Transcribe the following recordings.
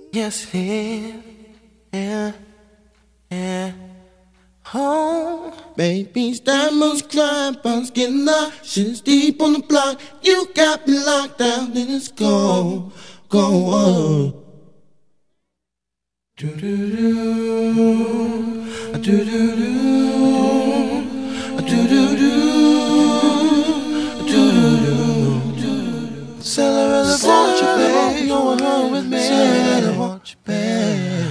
Yes, here, yeah, yeah. Home. Baby's diamonds crying, bounce getting lost. Shit's deep on the block. You got me locked down, then it's go, go on. Do do do, do do do, do do do, do do do. Cinderella, want you, babe. Going home with me. Cinderella, want you, babe.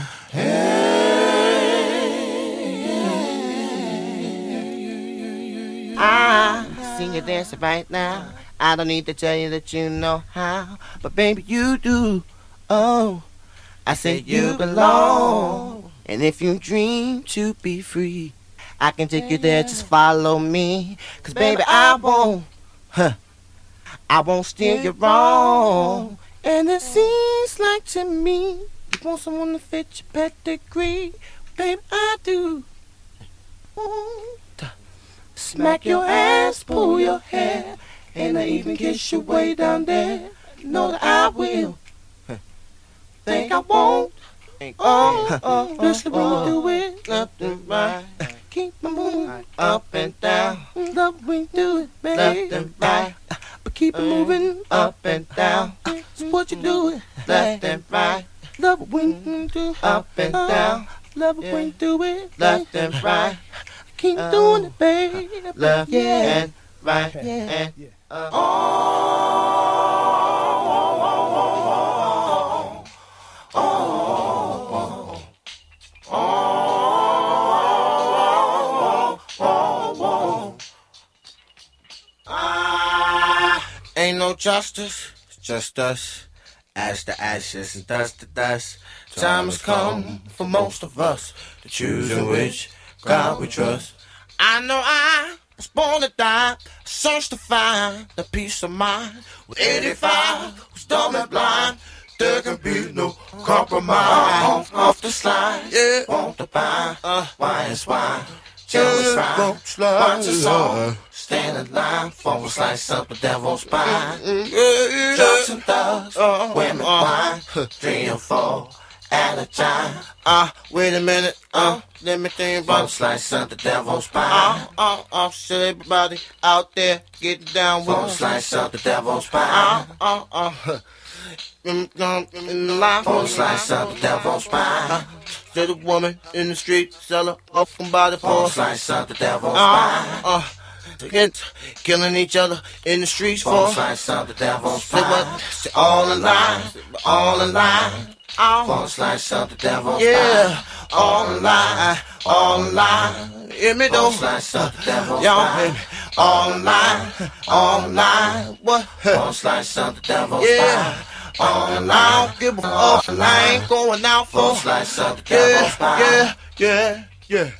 I see you dancing right now. I don't need to tell you that you know how, but baby you do. Oh, I say you belong. And if you dream to be free, I can take you there. Just follow me, 'cause baby I won't steer you wrong. And it seems like to me you want someone to fit your pedigree, baby I do. Smack your ass, pull your hair, and I even kiss you way down there. Know that I will. Think I won't. Especially when you do it left and right. Keep my moving up and down. Love when you do it, baby. Left and right. But keep it moving up and down. So what you do it left and right. Love it when you do up and down. Love it when you do it left and right. Keep doing it, baby. Left and right and ain't no justice, just us. Ash to ashes and dust to dust. Time has come for most of us to choose in which God we trust. I know I was born to die, search to find the peace of mind. With 85, who's dumb and blind, there can be no compromise. Off the slide, yeah, won't the buy, why is why? Joe is fine, watch us all, stand in line, for a slice of the devil's pie. Drugs and thugs, women wine, 3 or 4 at a time. Wait a minute, let me think about a slice of the devil's pie. Shit, everybody out there get down with a slice of the devil's pie. In the line for a slice of the devil's pie. To the woman in the street, sell her up from body for a slice of the devil's pie. Killing each other in the streets for a slice of the devil's pie. All in line, all in line. For a slice of the devil's pie. All in line, all in line. Hear me though. Slice of the devil's pie. All in line, what? For a slice of the devil's pie. All in line, give a fuck. I ain't going out for a slice of the devil's pie. Yeah.